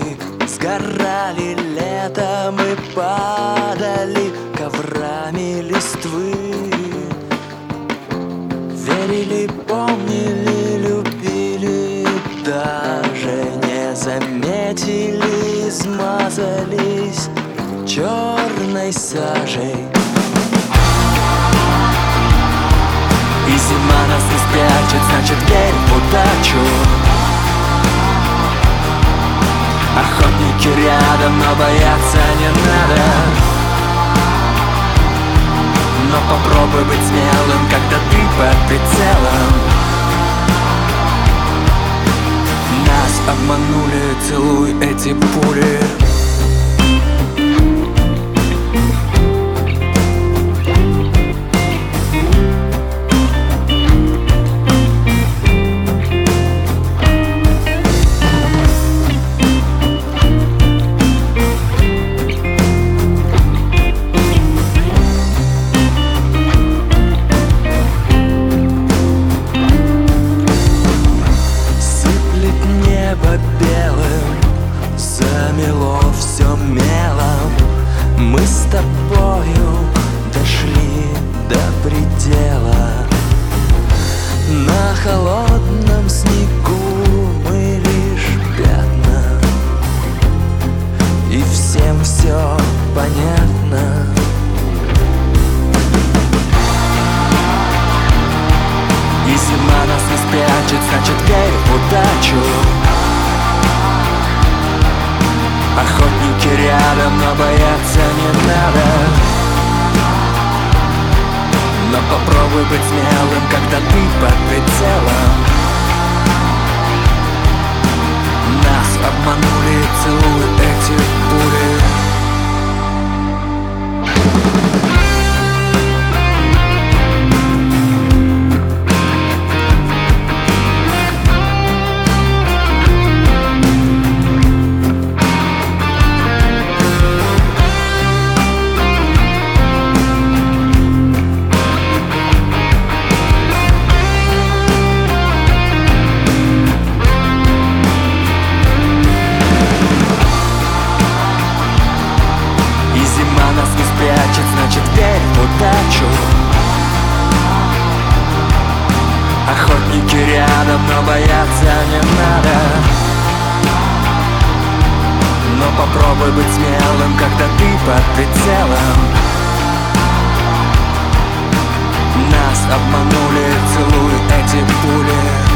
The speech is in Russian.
сгорали летом и падали коврами листвы. Верили, помнили, любили, даже не заметили, смазались черной сажей. И зима нас не спрячет, значит верь в удачу. Охотники рядом, но бояться не надо. Но попробуй быть смелым, когда ты под прицелом. Нас обманули, целуй эти пули. Замело все мелом. Мы с тобою дошли до предела. На холодном снегу мы лишь пятна, и всем все понятно. И зима нас не спрячет, значит верь в удачу. Охотники рядом, но бояться не надо. Но попробуй быть смелым, когда ты под прицелом. Нас обманули, целуй эти пули. Нас не спрячет, значит верь в удачу. Охотники рядом, но бояться не надо. Но попробуй быть смелым, когда ты под прицелом. Нас обманули, целуй эти пули.